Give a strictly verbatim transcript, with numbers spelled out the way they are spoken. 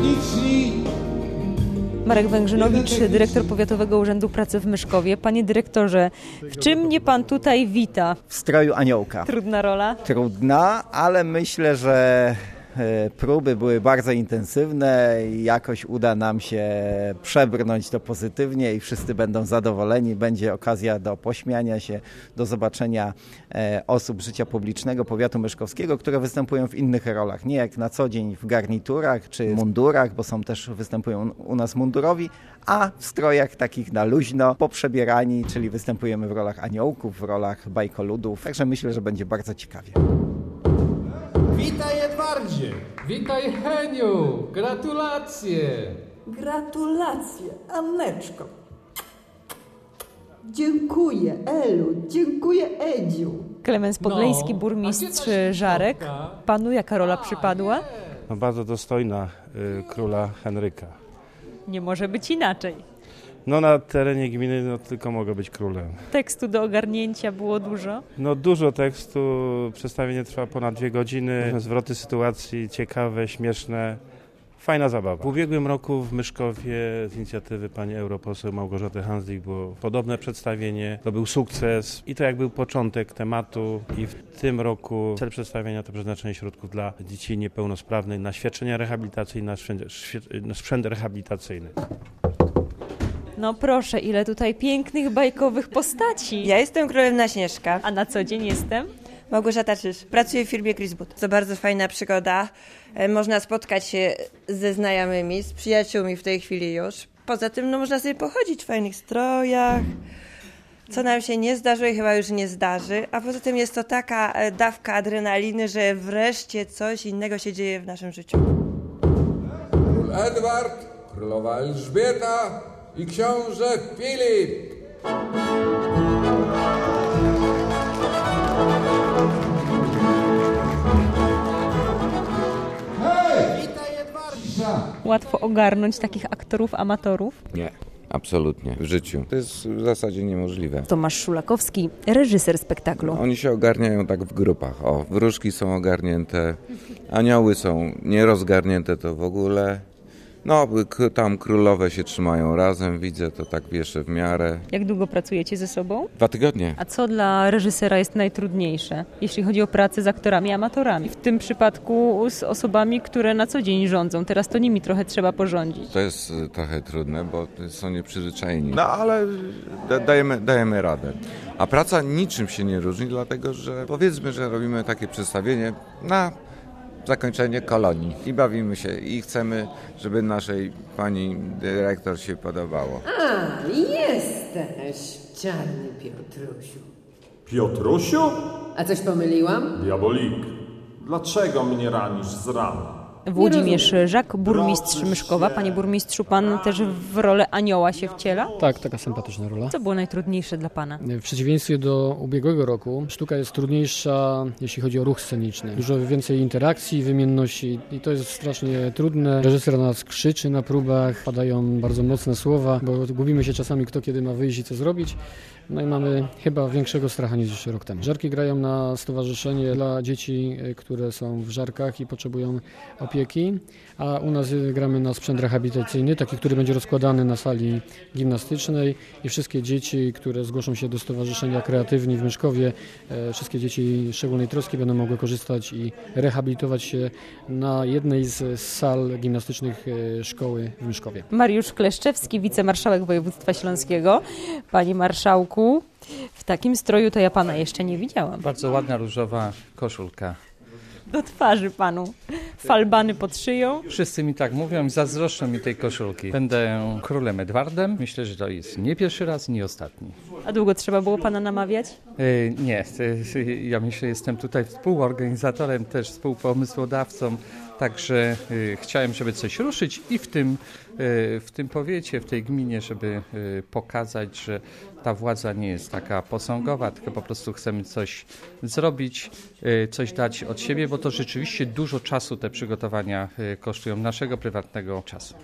techniczni. Marek Węgrzynowicz, dyrektor Powiatowego Urzędu Pracy w Myszkowie. Panie dyrektorze, w czym mnie pan tutaj wita? W stroju aniołka. Trudna rola? Trudna, ale myślę, że próby były bardzo intensywne i jakoś uda nam się przebrnąć to pozytywnie i wszyscy będą zadowoleni. Będzie okazja do pośmiania się, do zobaczenia osób życia publicznego powiatu myszkowskiego, które występują w innych rolach. Nie jak na co dzień w garniturach czy mundurach, bo są też, występują u nas mundurowi, a w strojach takich na luźno, poprzebierani, czyli występujemy w rolach aniołków, w rolach bajkoludów. Także myślę, że będzie bardzo ciekawie. Witaj Edwardzie! Witaj Heniu! Gratulacje! Gratulacje, Anneczko. Dziękuję, Elu, dziękuję, Edziu. Klemens Podlejski, No, burmistrz a gdzie ta Żarek. środka? Panu jaka rola przypadła? No, bardzo dostojna y, króla Henryka. Nie może być inaczej. No na terenie gminy no, tylko mogę być królem. Tekstu do ogarnięcia było dużo. No dużo tekstu, przedstawienie trwa ponad dwie godziny, zwroty sytuacji ciekawe, śmieszne, fajna zabawa. W ubiegłym roku w Myszkowie z inicjatywy pani europoseł Małgorzaty Handzlik było podobne przedstawienie. To był sukces i to jak był początek tematu i w tym roku cel przedstawienia to przeznaczenie środków dla dzieci niepełnosprawnych na świadczenia rehabilitacyjne, na sprzęt, na sprzęt rehabilitacyjny. No proszę, ile tutaj pięknych, bajkowych postaci. Ja jestem królewna Śnieżka. A na co dzień jestem? Małgorzata Czyż. Pracuję w firmie Chrisboot. To bardzo fajna przygoda. Można spotkać się ze znajomymi, z przyjaciółmi w tej chwili już. Poza tym no, można sobie pochodzić w fajnych strojach. Co nam się nie zdarzyło i chyba już nie zdarzy. A poza tym jest to taka dawka adrenaliny, że wreszcie coś innego się dzieje w naszym życiu. Król Edward, królowa Elżbieta i książę Filip. Hej! Witaj Edwardzie! Łatwo ogarnąć takich aktorów, amatorów. Nie, absolutnie. W życiu. To jest w zasadzie niemożliwe. Tomasz Szulakowski, reżyser spektaklu. Oni się ogarniają tak w grupach. O, wróżki są ogarnięte, anioły są nierozgarnięte to w ogóle. No, k- tam królowe się trzymają razem, widzę to tak jeszcze w miarę. Jak długo pracujecie ze sobą? Dwa tygodnie. A co dla reżysera jest najtrudniejsze, jeśli chodzi o pracę z aktorami amatorami? W tym przypadku z osobami, które na co dzień rządzą. Teraz to nimi trochę trzeba porządzić. To jest y, trochę trudne, bo są nieprzyzwyczajeni. No, ale da- dajemy, dajemy radę. A praca niczym się nie różni, dlatego że powiedzmy, że robimy takie przedstawienie na zakończenie kolonii i bawimy się i chcemy, żeby naszej pani dyrektor się podobało. A, jesteś, czarny Piotrusiu. Piotrusiu? A coś pomyliłam? Diabolik, dlaczego mnie ranisz z rana? Włodzimierz Żak, burmistrz Myszkowa. Panie burmistrzu, pan też w rolę anioła się wciela? Tak, taka sympatyczna rola. Co było najtrudniejsze dla pana? W przeciwieństwie do ubiegłego roku sztuka jest trudniejsza, jeśli chodzi o ruch sceniczny. Dużo więcej interakcji, wymienności i to jest strasznie trudne. Reżyser na nas krzyczy na próbach, padają bardzo mocne słowa, bo gubimy się czasami, kto kiedy ma wyjść i co zrobić. No i mamy chyba większego stracha niż jeszcze rok temu. Żarki grają na stowarzyszenie dla dzieci, które są w Żarkach i potrzebują opieki, a u nas gramy na sprzęt rehabilitacyjny, taki, który będzie rozkładany na sali gimnastycznej i wszystkie dzieci, które zgłoszą się do Stowarzyszenia Kreatywni w Myszkowie, wszystkie dzieci szczególnej troski będą mogły korzystać i rehabilitować się na jednej z sal gimnastycznych szkoły w Myszkowie. Mariusz Kleszczewski, wicemarszałek województwa śląskiego. Panie marszałku, w takim stroju to ja pana jeszcze nie widziałam. Bardzo ładna różowa koszulka. Do twarzy panu. Falbany pod szyją. Wszyscy mi tak mówią i zazdroszczą mi tej koszulki. Będę królem Edwardem. Myślę, że to jest nie pierwszy raz, nie ostatni. A długo trzeba było pana namawiać? Yy, nie, yy, ja myślę, jestem tutaj współorganizatorem, też współpomysłodawcą. Także y, chciałem, żeby coś ruszyć i w tym, y, w tym powiecie, w tej gminie, żeby y, pokazać, że ta władza nie jest taka posągowa, tylko po prostu chcemy coś zrobić, y, coś dać od siebie, bo to rzeczywiście dużo czasu te przygotowania y, kosztują, naszego prywatnego czasu.